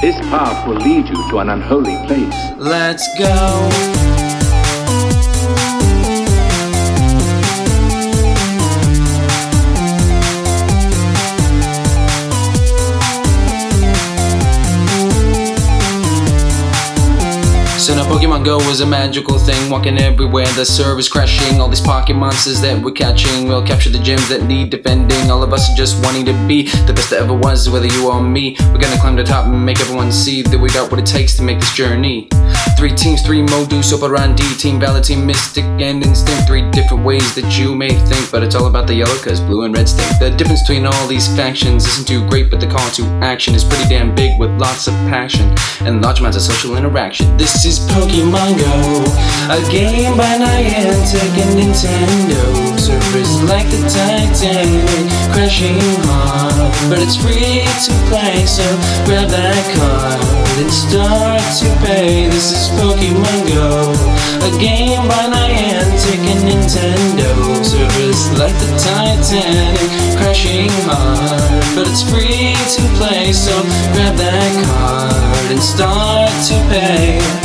This path will lead you to an unholy place. Let's go. So now Pokemon Go is a magical thing, walking everywhere, the server's crashing. All these pocket monsters that we're catching, we'll capture the gyms that need defending. All of us are just wanting to be the best that ever was, whether you or me. We're gonna climb the top and make everyone see that we got what it takes to make this journey. 3 teams, 3 modus operandi, Team Valor, Team Mystic, and Instinct. 3 different ways that you may think, but it's all about the yellow, cause blue and red stink. The difference between all these factions isn't too great, but the call to action is pretty damn big, with lots of passion and large amounts of social interaction. This is Pokemon Go, a game by Niantic and Nintendo. Servers like the Titanic, crashing hard, but it's free to play, so grab that card and start to pay. This is Pokemon Go, a game by Niantic and Nintendo. Servers like the Titanic, crashing hard, but it's free to play, so grab that card and start to pay.